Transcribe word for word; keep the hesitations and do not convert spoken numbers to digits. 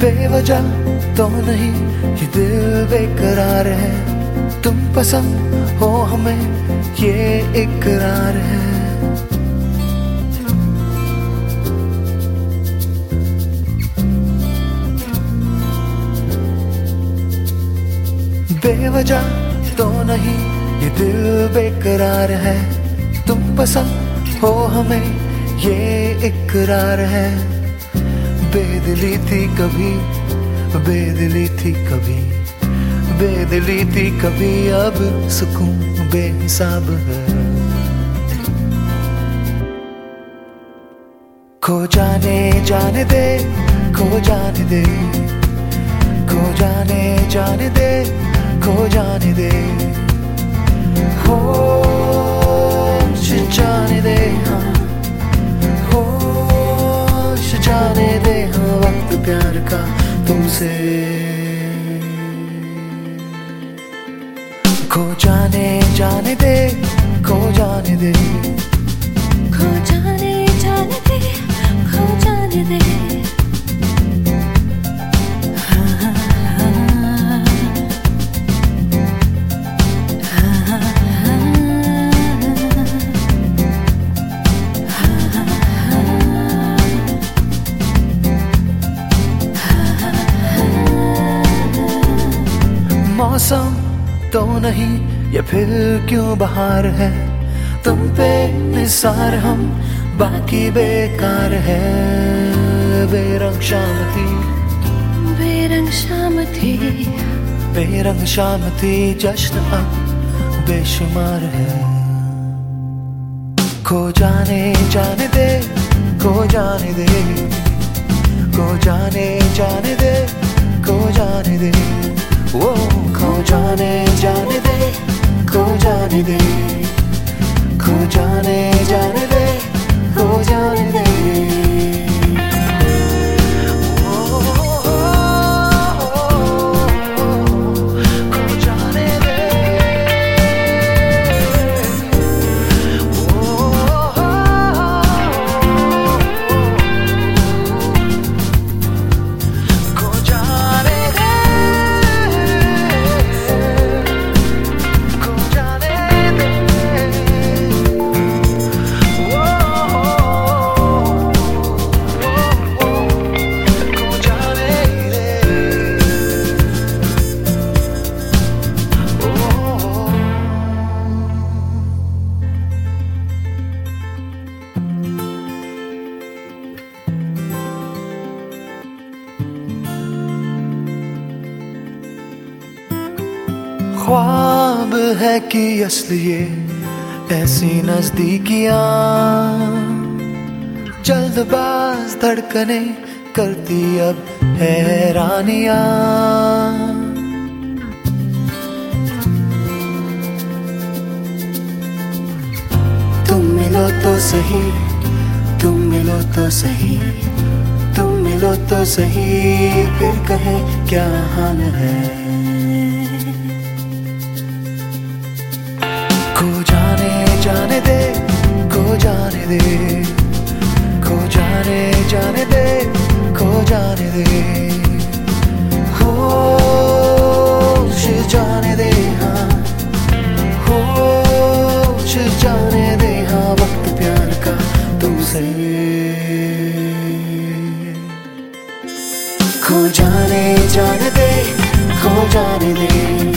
बेवजह तो नहीं ये दिल बेकरार है, तुम पसंद हो हमें ये इकरार है। बेवजह तो नहीं ये दिल बेकरार है, तुम पसंद हो हमें ये इकरार है। बेदिली थी कभी, बेदिली थी कभी, बेदिली थी कभी, अब सुकून बेहिसाब है। खो जाने जाने दे, खो जाने दे, खो जाने जाने दे, खो जाने दे, होश जाने दे, हाँ होश जाने दे, हाँ वक्त प्यार का तुमसे। खो जाने जाने दे, खो जाने दे, खो जाने जाने दे, खो जाने दे। मौसम तो नहीं ये फिर क्यों बहार है, तुम पे निसार हम बाकी बेकार है। बेरंग शाम थी, बेरंग शाम थी, बेरंग शाम थी, जश्न अब बेशुमार है। खो जाने जाने दे, खो जाने दे, खो जाने जाने दे, खो जाने दे, वो खो जाने जाने दे, खो जाने दे, खो जाने जाने दे, खो जाने दे। ख्वाब है कि असली ये ऐसी नजदीकियां, जल्दबाज धड़कने करती अब हैरानियां। तुम मिलो तो सही, तुम मिलो तो सही, तुम मिलो तो सही, फिर कहे क्या हाल है। खो जाने जाने दे, खो जाने दे, खो जाने जाने दे, खो जाने दे, होश जाने दे, हाँ होश जाने दे, हाँ वक्त प्यार का तुमसे। खो जाने जाने दे, खो जाने दे,